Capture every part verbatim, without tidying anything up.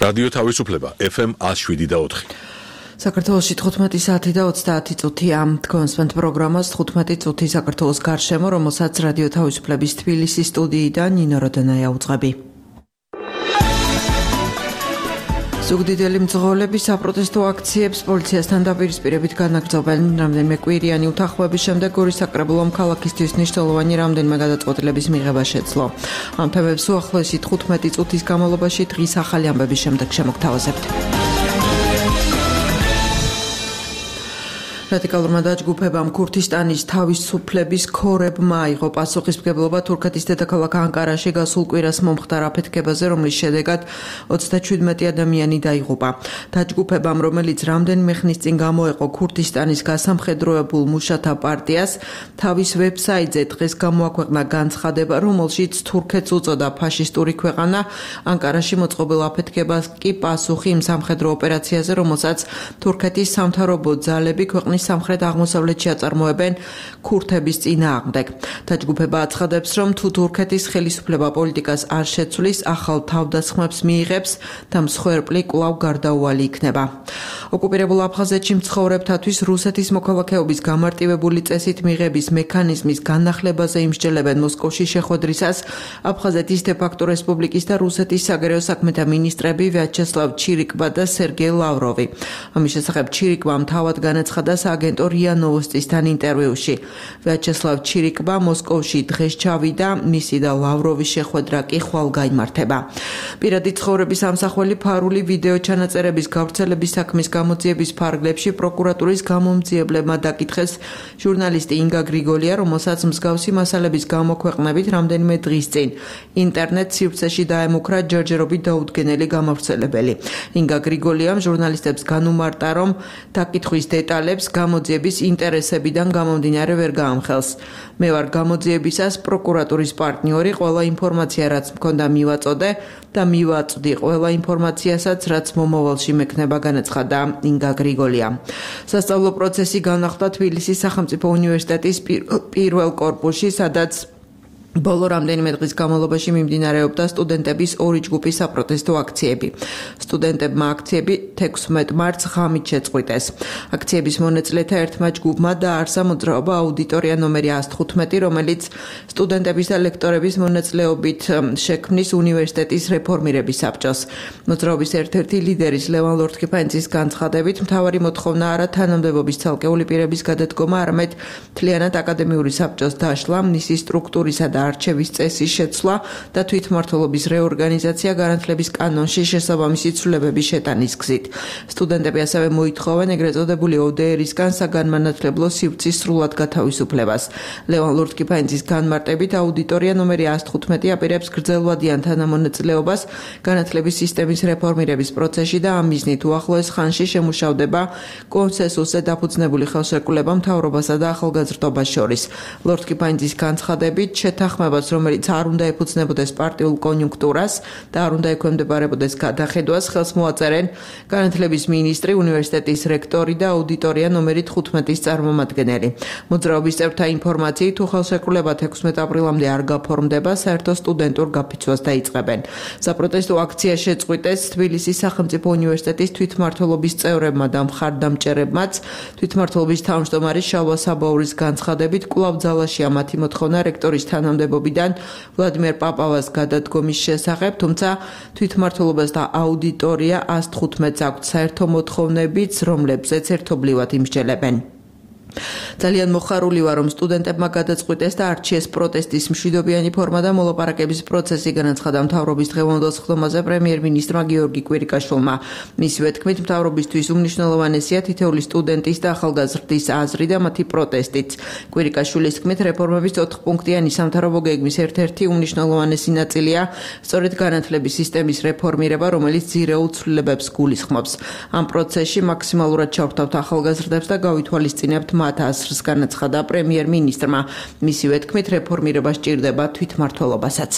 რადიო თავისუფლება ეფ ემ one oh seven და four. საქართველოში თხუთმეტი საათი და ოცდაათი წუთია. თქვენსმენთ პროგრამას თხუთმეტი წუთი საქართველოს გარშემო, რომელსაც რადიო თავისუფლების თბილისის სტუდიიდან ნინო როდონაია უძღვები. ზუგდიდელი მძღოლები საპროტესტო აქციებს პოლიციასთან დაპირისპირებით განაგრძობენ. რამდენიმე კვირიანი უთანხმოების შემდეგ გორის საკრებულომ ქალაქისთვის მნიშვნელოვანი რამდენიმე გადაწყვეტილების მიღება შეძლო. ამ თემებს უახლოესი თხუთმეტი წუთის განმავლობაში დღის ახალი ამბების შემდეგ შემოგთავაზებთ. რადიკალურმა დაჯგუფებამ ქურთისტანის თავისუფლების ქორებმა აიღო პასუხისმგებლობა თურქეთის დედაქალაქ ანკარაში გასულ კვირას მომხდარ აფეთქებაზე, რომლის შედეგად ოცდაჩვიდმეტი ადამიანი დაიღუპა. დაჯგუფებამ, რომელიც რამდენიმე ხნის წინ გამოეყო ქურთისტანის გასამხედროებულ მუშათა პარტიას, თავის ვებსაიტზე დღეს გამოაქვეყნა განცხადება, რომელშიც თურქეთს უწოდა ფაშისტური ქვეყანა. ანკარაში მოწყობილ აფეთქებას კი პასუხი იმ სამხედრო ოპერაციაზე, რომელსაც თურქეთის სამთავრობო ძალები ქვეყნის სამხრეთ აღმოსავლეთში აწარმოებენ ქურთების წინააღმდეგ. დაჯგუფება აცხადებს, რომ თუ თურქეთის ხელისუფლება პოლიტიკას არ შეცვლის, ახალ თავდასხმებს მიიღებს და მსხვერპლი კვლავ გარდაუვალი იქნება. ოკუპირებულ აფხაზეთში მცხოვრებთათვის რუსეთის მოქალაქეობის გამარტივებული წესით მიღების მექანიზმის განახლებაზე იმსჯელებენ მოსკოვში შეხვედრისას აფხაზეთის დე-ფაქტო რესპუბლიკის და რუსეთის საგარეო საქმეთა მინისტრები ვიაჩესლავ ჩირიკბა და სერგეი ლავროვი. ამის შესახებ ჩირიკბამ თავად განაცხადა აგენტო რია ნოვოსტისთან ინტერვიუში. ვიაჩესლავ ჩირიკბა მოსკოვში დღეს ჩავიდა, მისი და ლავროვის შეხვედრა კი ხვალ გაიმართება. პირადი ცხოვრების ამსახველი ფარული ვიდეო ჩანაწერების გავრცელების საქმის გამოძიების ფარგლებში პროკურატურის გამომძიებლებმა დაკითხეს ჟურნალისტი ინგა გრიგოლია, რომელსაც მსგავსი მასალების გამოქვეყნებით რამდენიმე დღის წინ ინტერნეტ სივრცეში დაემუქრა ჯერჯერობით დაუდგენელი გამავრცელებელი. ინგა გრიგოლიამ ჟურნალისტებს განუმარტა, რომ დაკითხვის დეტალებს გამოძიების ინტერესებიდან გამომდინარე ვერ გაამხელს. მე ვარ გამოძიებისას პროკურატურის პარტნიორი, ყველა ინფორმაცია რაც მქონდა მივაწოდე და მივაწვდი ყველა ინფორმაციასაც რაც მომავალში მექნება, განაცხადა ინგა გრიგოლია. სასწავლო პროცესი განახლდა თბილისის სახელმწიფო უნივერსიტეტის პირველ კორპუსში, სადაც ბოლო რამდენიმე დღის განმავლობაში მიმდინარეობდა სტუდენტების ორი ჯგუფის საპროტესტო აქციები. სტუდენტებმა აქციები თექვსმეტ მარტს ღამით შეწყვიტეს. აქციების მონაწილეთა ერთმა ჯგუფმა დააარსა მოძრაობა აუდიტორია ნომერი one fifteen, რომელიც სტუდენტების და ლექტორების მონაწილეობით შექმნის უნივერსიტეტის რეფორმირების საბჭოს. მოძრაობის ერთ-ერთი ლიდერის ლევან ლორთქიფანიძის განცხადებით, მთავარი მოთხოვნა არა თანამდებობის ცალკეული პირების გადადგომა, არამედ მთლიანად აკადემიური საბჭოს დაშლა, მისი სტრუქტურისა და არჩევის წესის შეცვლა და თვითმმართველობის რეორგანიზაცია განათლების კანონში შესაბამისი ცვლილებების შეტანის გზით. სტუდენტები ასევე მოითხოვენ ეგრეთ წოდებული ო დე ერისგან საგანმანათლებლო სივრცის სრულად გათავისუფლებას. ლევან ლორთქიფანიძის განმარტებით, აუდიტორია ნომერი one fifteen აპირებს გრძელვადიან თანამონაწილეობას განათლების სისტემის რეფორმირების პროცესში და ამ მიზნით უახლოეს ხანში შემუშავდება კონსენსუსზე დაფუძნებული ხელშეკრულება მთავრობასა და ახალგაზრდობას შორის. ლორთქიფანიძის განცხადებით, შეთანხმებას, რომელიც არ უნდა ეფუძნებოდეს პარტიულ კონიუნქტურას და არ უნდა ექვემდებარებოდეს გადახედვას, ხელს მოაწერენ განათლების მინისტრი, უნივერსიტეტის რექტორი და აუდიტორია ნომერი fifteen-ის წარმომადგენელი. მოძრაობის წევრთა ინფორმაციით, თუ ხელშეკრულება თექვსმეტ აპრილამდე არ გაფორმდება, საერთო სტუდენტურ გაფიცვას დაიწყებენ. საპროტესტო აქცია შეწყვიტეს თბილისის სახელმწიფო უნივერსიტეტის თვითმმართველობის წევრებმა და მხარდამჭერებმაც. თვითმმართველობის თავმჯდომარის შალვა საბაურის განცხადებით, კვლავ ძალაშია მათი მოთხოვნა რექტორის თანამდებობიდან ვლადიმერ პაპავას გადადგომის შესახებ, თუმცა თვითმმართველობას და აუდიტორია one fifteen-ს აქვთ საერთო მოთხოვნებიც, რომლებზეც ერთობლივად იმსჯელებენ. ძალიან მოხარული ვარ, რომ სტუდენტებმა გადაწყვიტეს და არჩიეს პროტესტის მშვიდობიანი ფორმა და მოლაპარაკების პროცესი, განაცხადა მთავრობის დღევანდელ სხდომაზე პრემიერ-მინისტრმა გიორგი კვირიკაშვილმა. მისივე თქმით, მთავრობისთვის უმნიშვნელოვანესია თითოეული სტუდენტის და ახალგაზრდის აზრი და მათი პროტესტიც. კვირიკაშვილის თქმით, რეფორმების ოთხპუნქტიანი სამთავრობო გეგმის ერთ-ერთი უმნიშვნელოვანესი ნაწილია სწორედ განათლების სისტემის რეფორმირება, რომელიც ძირეულ ცვლილებებს გულისხმობს. ამ პროცესში მაქსიმალურად ჩავრთავთ ახალგაზრდებს და გავითვალისწინებთ მათ აზრს, განაცხადა პრემიერ-მინისტრმა. მისივე თქმით, რეფორმირება სჭირდება თვითმმართველობასაც.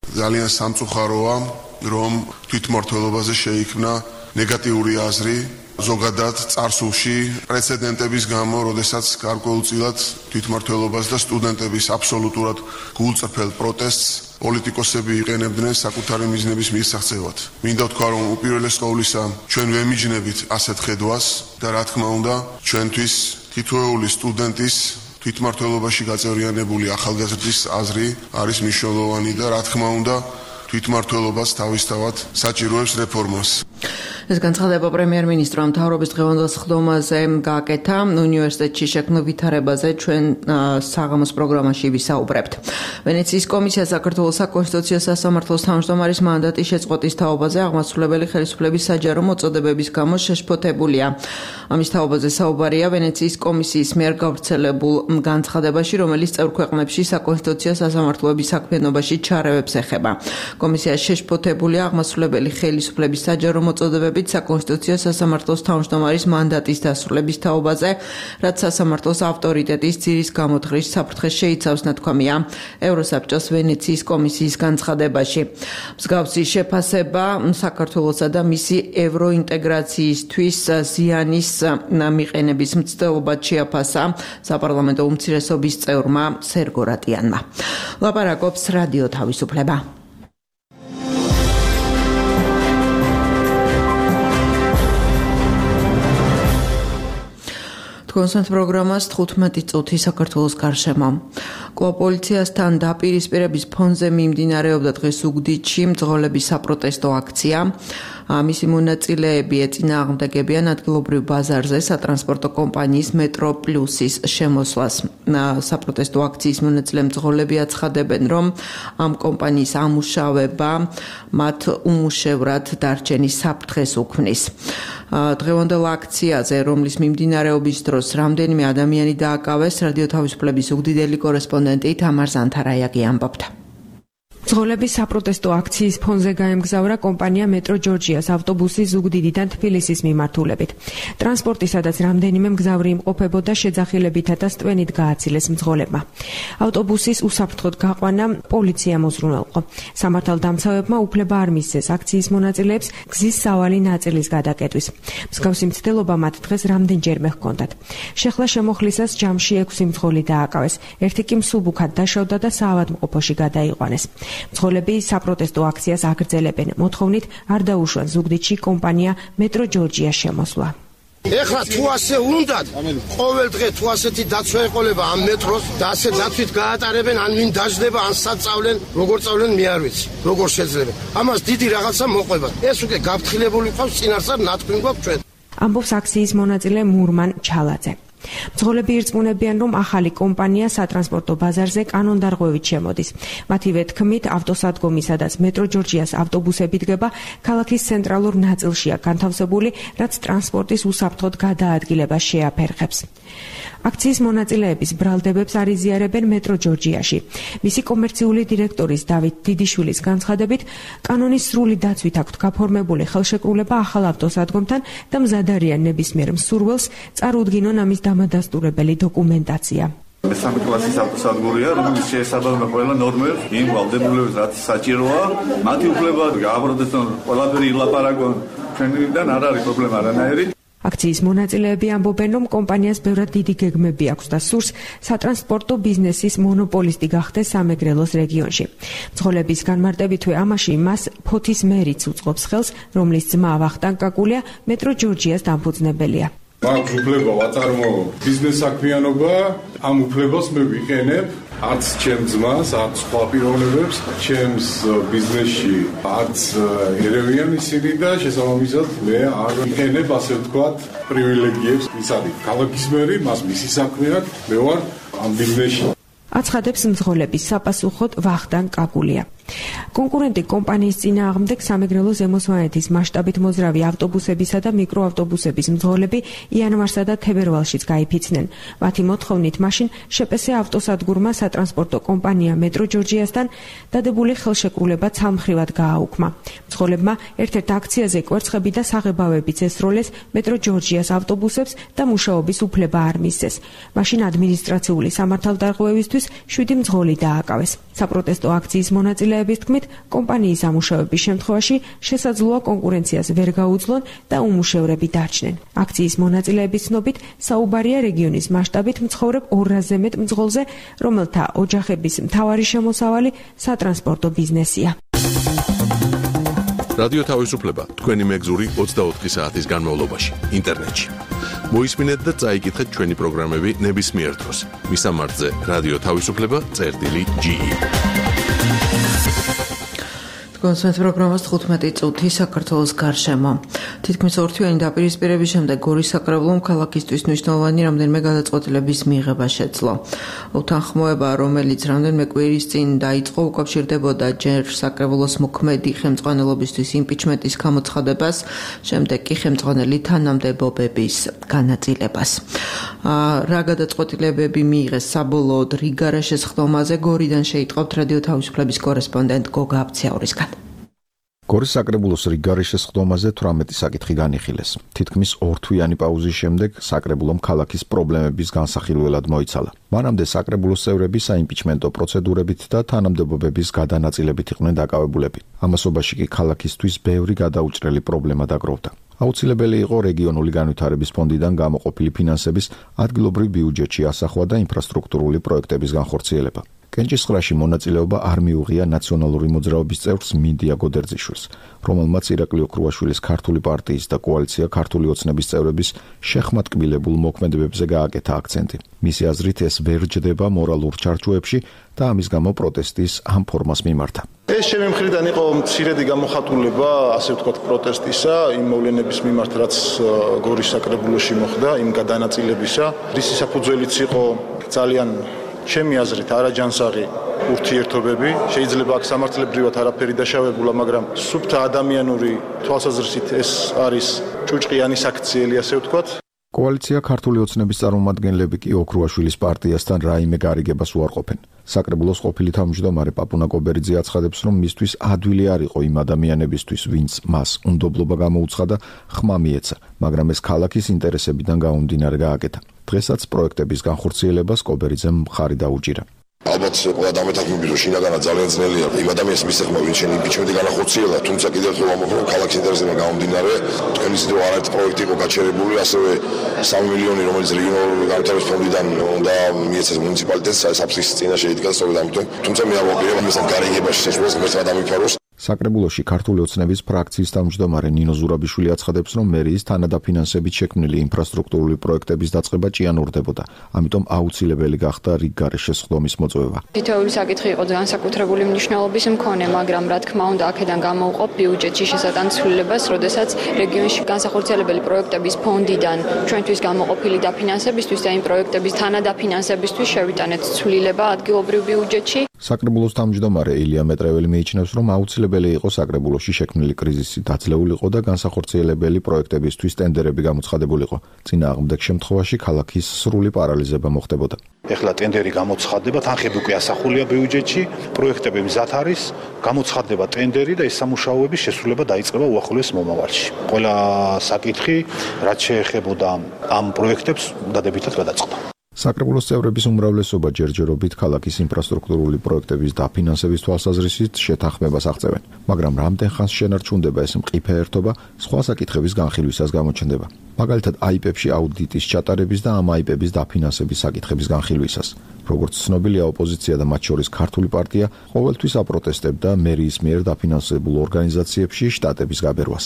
ძალიან სამწუხაროა, რომ თვითმმართველობაზე შეიქმნა ნეგატიური აზრი ზოგადად წარსულში პრეცედენტების გამო, როდესაც გარკვეულწილად თვითმმართველობას და სტუდენტების აბსოლუტურად გულწრფელ პროტესტს პოლიტიკოსები იყენებდნენ საკუთარი მიზნების მისაღწევად. მინდა ვთქვა, რომ უპირველეს ყოვლისა ჩვენ ვემიჯნებით ასეთ ხედვას და რა თქმა უნდა, ჩვენთვის თითოეული სტუდენტის თვითმმართველობაში გაწევრიანებული ახალგაზრდის აზრი არის მნიშვნელოვანი და რა თქმა უნდა, თვითმმართველობას თავისთავად საჭიროებს რეფორმას. ეს განცხადება პრემიერ-მინისტრმა მთავრობის დღევანდელ სხდომაზე გააკეთა უნივერსიტეტში შექმნილ ვითარებაზე ჩვენ საღამოს პროგრამაში ვისაუბრებთ. ვენეციის კომისია საქართველოს საკონსტიტუციო სასამართლოს თავმჯდომარის მანდატის შეწყვეტის თაობაზე აღმასრულებელი ხელისუფლების საჯარო მოწოდებების გამო შეშფოთებულია. ამის თაობაზე საუბარია ვენეციის კომისიის მიერ გავრცელებულ განცხადებაში, რომელიც წევრ ქვეყნებში საკონსტიტუციო სასამართლოების საქმიანობაში ჩარევებს ეხება. კომისია შეშფოთებულია აღმასრულებელი ხელისუფლების საჯარო მოწოდებების საკონსტიტუციო სასამართლოს თავმჯდომარის მანდატის დასრულების თაობაზე, რაც სასამართლოს ავტორიტეტის ძირის გამოთხრის საფრთხეს შეიცავს, ნათქვამია ევროსაბჭოს ვენეციის კომისიის განცხადებაში. მსგავსი შეფასება საქართველოსა და მისი ევროინტეგრაციისთვის ზიანის მიყენების მცდელობად შეაფასა საპარლამენტო უმცირესობის წევრმა სერგო რატიანმა. ლაპარაკობს რადიო თავისუფლება. კონსერტ პროგრამას თხუთმეტი წუთი საქართველოს გარშემო. კვლავ პოლიციასთან დაპირისპირების ფონზე მიმდინარეობდა დღეს ზუგდიდში მძღოლების საპროტესტო აქცია. მისი მონაწილეები ეწინააღმდეგებიან ადგილობრივ ბაზარზე სატრანსპორტო კომპანიის მეტრო პლუსის შემოსვლას. საპროტესტო აქციის მონაწილე მძღოლები აცხადებენ, რომ ამ კომპანიის ამუშავება მათ უმუშევრად დარჩენის საფრთხეს უქმნის. დღევანდელ აქციაზე, რომლის მიმდინარეობის დროს რამდენიმე ადამიანი დააკავეს, რადიო თავისუფლების ზუგდიდელი კორესპონდენტი თამარ ზანთარაიაკი ამბობდა. მძღოლების საპროტესტო აქციის ფონზე გაემგზავრა კომპანია მეტრო ჯორჯიას ავტობუსი ზუგდიდიდან თბილისის მიმართულებით. ტრანსპორტი, სადაც რამდენიმე მგზავრი იმყოფებოდა, შეძახილებითა და სტვენით გააცილეს მძღოლებმა. ავტობუსის უსაფრთხოდ გაყვანა პოლიცია მოზრუნველყო. სამართალდამცავებმა უფლება არ მისცეს აქციის მონაწილეებს გზის სავალი ნაწილის გადაკეტვის. მსგავსი მცდელობა მათ დღეს რამდენჯერმე ჰქონდათ. შეხლა შემოხლისას ჯამში ექვსი მძღოლი დააკავეს. ერთი კი მსუბუქად დაშავდა და საავადმყოფოში გადაიყვანეს. მძღოლები საპროტესტო აქციას აგრძელებენ. მოთხოვნით არ დაუშვან ზუგდიდში კომპანია მეტრო ჯორჯიას შემოსვლა. ეხლა თუ ასე უნდათ, ყოველ დღე თუ ასეთი დაცვა ეყოლება ამ მეტროს და ასე დათვით გაატარებენ, ან ვინ დაждდება, ან სად წავლენ, როგორ წავლენ, მე არ ვიცი. როგორ შეიძლება. ამას დიდი რაღაცა მოყვება. ეს უკვე გაფრთხილებული ყავს, წინასწარ ნათქვამი გვაქვს ჩვენ. ამბობს აქციის მონაწილე მურმან ჩალაძე. მძღოლები ირწმუნებიან, რომ ახალი კომპანია სატრანსპორტო ბაზარზე კანონდარღვევით შემოდის. მათივე თქმით, ავტოსადგომი, სადაც მეტრო ჯორჯიას ავტობუსები დგება, ქალაქის ცენტრალურ ნაწილშია განთავსებული, რაც ტრანსპორტის უსაფრთხოდ გადაადგილებას შეაფერხებს. აქციის მონაწილეების ბრალდებებს არ იზიარებენ მეტრო ჯორჯიაში. მისი კომერციული დირექტორის დავით დიდიშვილის განცხადებით, კანონის სრული დაცვით აქვთ გაფორმებული ხელშეკრულება ახალ ავტოსადგომთან და მზად არიან ნებისმიერ მსურველს წარუდგინონ ამის დამადასტურებელი დოკუმენტაცია. მესამე კლასის ავტოსადგურია, რომელიც შეესაბამება ყველა ნორმებს, იმ ვალდებულებას, რაც საჭიროა. მათი უფლება გააბრალდეს, ყველაფერი ილაპარაკონ. ჩვენიდან არ არის პრობლემა არანაირი. აქციის მონაწილეები ამბობენ, რომ კომპანიას ბევრად დიდი გეგმები აქვს და სურს სატრანსპორტო ბიზნესის მონოპოლისტი გახდეს სამეგრელოს რეგიონში. მძღოლების განმარტებითვე ამაში მას ფოთის მერიც უწყობს ხელს, რომლის ძმა ვახტანგ კაკულია მეტრო ჯორჯიას დამფუძნებელია. მაქვს უფლება ვაწარმოო ბიზნეს საქმიანობა, ამ უფლებას მე ვიყენებ, არც ჩემს ძმას, არც სხვა პიროვნებებს, ჩემს ბიზნესში არც ერევიან ისინი და შესაბამისად მე არ ვიყენებ, ასე ვთქვათ, პრივილეგიებს. ის არის ქალაქის მერი, მას მისი საქმე აქვს, მე ვარ ამ ბიზნესში. აცხადებს მძღოლების საპასუხოდ ვახტანგ კაკულია. კონკურენტი კომპანიის წინააღმდეგ სამეგრელო ზემოსვანეთის მასშტაბით მოძრავი ავტობუსებისა და მიკროავტობუსების მძღოლები იანვარსა და თებერვალშიც გაიფიცნენ. მათი მოთხოვნით მაშინ შეპესე ავტოსადგურმა სატრანსპორტო კომპანია მეტრო ჯორჯიასთან დადებული ხელშეკრულება ცალმხრივად გააუქმა. მძღოლებმა ერთ-ერთ აქციაზე კვერცხები და საღებავებიც ესროლეს მეტრო ჯორჯიას ავტობუსებს და მუშაობის უფლება არ მისცეს. მაშინ ადმინისტრაციული სამართალდარღვევისთვის შვიდი მძღოლი დააკავეს. საპროტესტო აქციის მონაწილეების თქმით, კომპანიის ამუშავების შემთხვევაში შესაძლოა კონკურენციას ვერ გაუძლონ და უმუშევრები დარჩნენ. აქციის მონაწილეების ცნობით, საუბარია რეგიონის მასშტაბით მცხოვრებ ორასზე მეტ მძღოლზე, რომელთა ოჯახების მთავარი შემოსავალი სატრანსპორტო ბიზნესია. რადიო თავისუფლება თქვენი მეგზური ოცდაოთხი საათის განმავლობაში ინტერნეტში. მოისმინეთ და წაიკითხეთ ჩვენი პროგრამები ნებისმიერ დროს. მისამართზე რადიო თავისუფლება წერტილი ჯი ი. კონსერვატ პროგრამას თხუთმეტი წუთი საქართველოს გარშემო. თითქმის ორთვიანი დაპირისპირების შემდეგ გორის საკრებულომ ქალაქისთვის მნიშვნელოვანი რამდენიმე გადაწყვეტილების მიღება შეძლო. უთანხმოება, რომელიც რამდენიმე კვირის წინ დაიწყო, უკავშირდებოდა ჯერ საკრებულოს მოქმედი ხელმძღვანელობისთვის იმპიჩმენტის გამოცხადებას, შემდეგ კი ხელმძღვანელი თანამდებობების განაწილებას. რა გადაწყვეტილებები მიიღეს საბოლოოდ რიგარა შესხდომაზე, გორიდან შეიტყობთ რადიო თავისუფლების კორესპონდენტ გოგა აბციაურისგან. გორის საკრებულოს რიგარის შესხდომაზე თვრამეტი საკითხი განიხილეს. თითქმის ორთვიანი პაუზის შემდეგ საკრებულომ ქალაქის პრობლემების განსახილველად მოიცალა. მანამდე საკრებულოს წევრები საიმპიჩმენტო პროცედურებით და თანამდებობების გადანაწილებით იყვნენ დაკავებულები. ამასობაში კი ქალაქისთვის ბევრი გადაუჭრელი პრობლემა დაგროვდა. აუცილებელი იყო რეგიონული განვითარების ფონდიდან გამოყოფილი ფინანსების ადგილობრივ ბიუჯეტში ასახვა და ინფრასტრუქტურული პროექტების განხორციელება. კენჭისყრაში მონაწილეობა არ მიუღია ნაციონალური მოძრაობის წევრს მინდია გოდერძიშვილს, რომელმაც ირაკლი ოქრუაშვილის ქართული პარტიის და კოალიცია ქართული ოცნების წევრების შეხმატკბილებულ მოქმედებებზე გააკეთა აქცენტი. მისი აზრით ეს ვერ ჯდება მორალურ ჩარჩოებში და ამის გამო პროტესტის ამ ფორმას მიმართა. ეს ჩემი მხრიდან იყო მცირედი გამოხატულება, ასე ვთქვათ, პროტესტისა, იმ მოვლენების მიმართ, რაც გორის საკრებულოში მოხდა, იმ გადანაწილებისა. რისი საფუძველიც იყო ძალიან ჩემი აზრით არაჯანსაღი ურთიერთობები. შეიძლება აქ სამართლებრივად არაფერი დაშავებულა, მაგრამ სუფთა ადამიანური თვალსაზრისით ეს არის ჭუჭყიანი საქციელი, ასე ვთქვათ. კოალიცია ქართული ოცნების წარმომადგენლები კი ოქრუაშვილის პარტიასთან რაიმე გარიგებას უარყოფენ. საკრებულოს ყოფილი თავმჯდომარე პაპუნა კობერიძე აცხადებს, რომ მისთვის ადვილი არ იყო იმ ადამიანებისთვის, ვინც მას უნდობლობა გამოუცხადა, ხმა მიეცა, მაგრამ ეს ქალაქის ინტერესებიდან გამომდინარე გააკეთა. დღესაც პროექტების განხორციელებას კობერიძემ მხარი დაუჭირა. ალბათ ყველა დამეთანხმებით რომ შინაგანად ძალიან ძნელია იმ ადამიანის მისაღმა, ვინც შენ იმპიჩმენტი განახორციელა, თუმცა კიდევ ერთხელ ვამბობ, რომ ქალაქის ინტერესებიდან გამომდინარე, თქვენი ზრდა არაერთი პროექტი იყო გაჩერებული, ასევე სამი მილიონი, რომელიც რეგიონალური განვითარების ფონდიდან უნდა მიეცეს მუნიციპალიტეტს, საფრთხის წინაშე იდგა, სწორედ ამიტომ, თუმცა მე არ ვაპირებ ამასთან გარიგებაში შესვლას, მერტად ამიფაროს. საკრებულოში ქართული ოცნების ფრაქციის თავმჯდომარე ნინო ზურაბიშვილი აცხადებს, რომ მერიის თანადაფინანსებით შექმნილი ინფრასტრუქტურული პროექტების დაწყება ჭიანურდებოდა, ამიტომ აუცილებელი გახდა რიგგარეშ შესხდომის მოწვევა. თითოეული საკითხი იყო განსაკუთრებული მნიშვნელობის მქონე, მაგრამ რა თქმა უნდა, აქედან გამოვყო ბიუჯეტში შესატანცვლებას, როდესაც რეგიონში განსახორციელებელი პროექტების ფონდიდან ჩვენთვის გამოყოფილი დაფინანსებისთვის და იმ პროექტების თანადაფინანსებისთვის შევიტანეთ ცვლილება ადგილობრივ ბიუჯეტში. საკრებულოს თავმჯდომარე ილია მეტრეველი მიიჩნევს, რომ აუცილებელი იყო საკრებულოში შექმნილი კრიზისი დაძლეულიყო და განსახორციელებელი პროექტებისთვის ტენდერები გამოცხადებულიყო. წინააღმდეგ შემთხვევაში ქალაქის სრული პარალიზება მოხდებოდა. ეხლა ტენდერი გამოცხადდება, თანხები უკვე ასახულია ბიუჯეტში, პროექტები მზად არის, გამოცხადდება ტენდერი და ეს სამუშაოების შესრულება დაიწყება უახლოეს მომავალში. ყველა საკითხი, რაც შეეხებოდა ამ პროექტებს, დადებითად გადაწყდა. საკრებულოს წევრების უმრავლესობა ჯერჯერობით ქალაქის ინფრასტრუქტურული პროექტების დაფინანსების თვალსაზრისით შეთანხმებას აღწევენ, მაგრამ რამდენ ხანს შენარჩუნდება ეს მყიფე ერთობა, სხვა საკითხების განხილვისას გამოჩნდება. მაგალითად, აიპებში აუდიტის ჩატარების და ამ აიპების დაფინანსების საკითხების განხილვისას. როგორც ცნობილია, ოპოზიცია და მათ შორის ქართული პარტია ყოველთვის აპროტესტებდა მერიის მიერ დაფინანსებულ ორგანიზაციებში შტატების გაბერვას.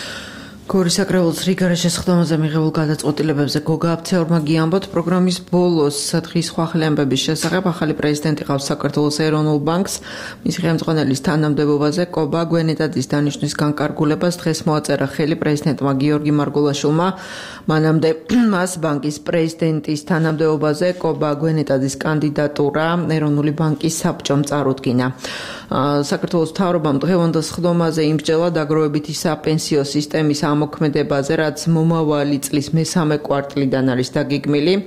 გორის საკრებულოს რიგარის შესხდომაზე მიღებულ გადაწყვეტილებებზე გოგა აბციაურმა გიამბოთ. პროგრამის ბოლოს სათხის სხვა ხელამბების შესახებ ახალი პრეზიდენტი ყავს საქართველოს ეროვნულ ბანკს. მისი ხელმძღვანელის თანამდებობაზე კობა გვენეტაძის დანიშვნის განკარგულებას დღეს მოაწერა ხელი პრეზიდენტმა გიორგი მარგულაშვილმა. მანამდე მას ბანკის პრეზიდენტის თანამდებობაზე კობა გვენეტაძის კანდიდატურა ეროვნული ბანკის საბჭომ წარუდგინა. საქართველოს მთავრობამ დღევანდელ სხდომაზე იმსჯელა დაგროვებითი საპენსიო სისტემის ამოქმედებაზე, რაც მომავალი წლის მესამე კვარტლიდან არის დაგეგმილი.